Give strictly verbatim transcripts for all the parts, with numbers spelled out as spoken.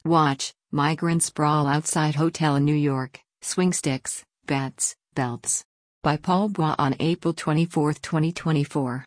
Watch, migrants sprawl outside hotel in New York, swing sticks, bats, belts. By Paul Bois on April twenty-fourth, twenty twenty-four.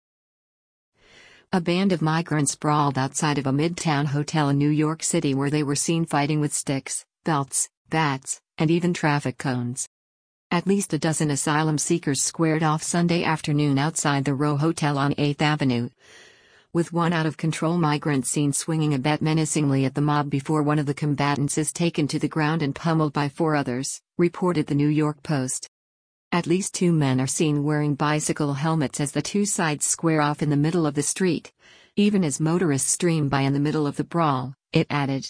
A band of migrants sprawled outside of a midtown hotel in New York City where they were seen fighting with sticks, belts, bats, and even traffic cones. At least a dozen asylum seekers squared off Sunday afternoon outside the Row Hotel on eighth Avenue, with one out-of-control migrant seen swinging a bat menacingly at the mob before one of the combatants is taken to the ground and pummeled by four others, reported the New York Post. At least two men are seen wearing bicycle helmets as the two sides square off in the middle of the street, even as motorists stream by in the middle of the brawl, it added.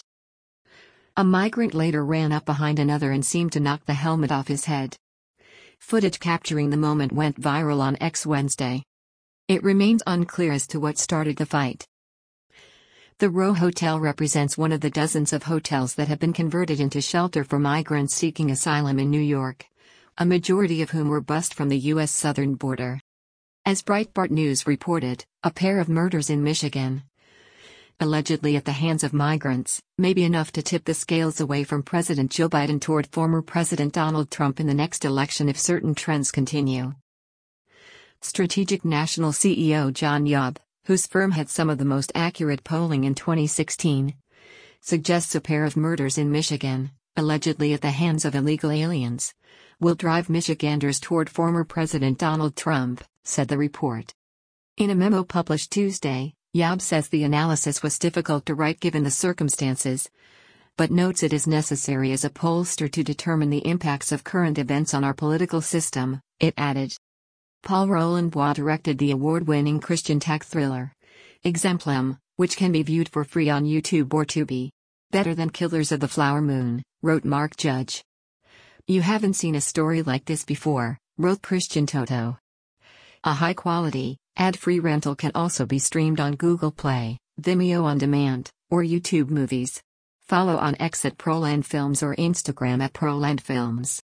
A migrant later ran up behind another and seemed to knock the helmet off his head. Footage capturing the moment went viral on X Wednesday. It remains unclear as to what started the fight. The Row Hotel represents one of the dozens of hotels that have been converted into shelter for migrants seeking asylum in New York, a majority of whom were bused from the U S southern border. As Breitbart News reported, a pair of murders in Michigan, allegedly at the hands of migrants, may be enough to tip the scales away from President Joe Biden toward former President Donald Trump in the next election if certain trends continue. Strategic National C E O John Yob, whose firm had some of the most accurate polling in twenty sixteen, suggests a pair of murders in Michigan, allegedly at the hands of illegal aliens, will drive Michiganders toward former President Donald Trump, said the report. In a memo published Tuesday, Yob says the analysis was difficult to write given the circumstances, but notes it is necessary as a pollster to determine the impacts of current events on our political system, it added. Paul Roland Bois directed the award-winning Christian tech thriller, Exemplum, which can be viewed for free on YouTube or Tubi. Better than Killers of the Flower Moon, wrote Mark Judge. You haven't seen a story like this before, wrote Christian Toto. A high-quality, ad-free rental can also be streamed on Google Play, Vimeo On Demand, or YouTube Movies. Follow on X at Proland Films or Instagram at Proland Films.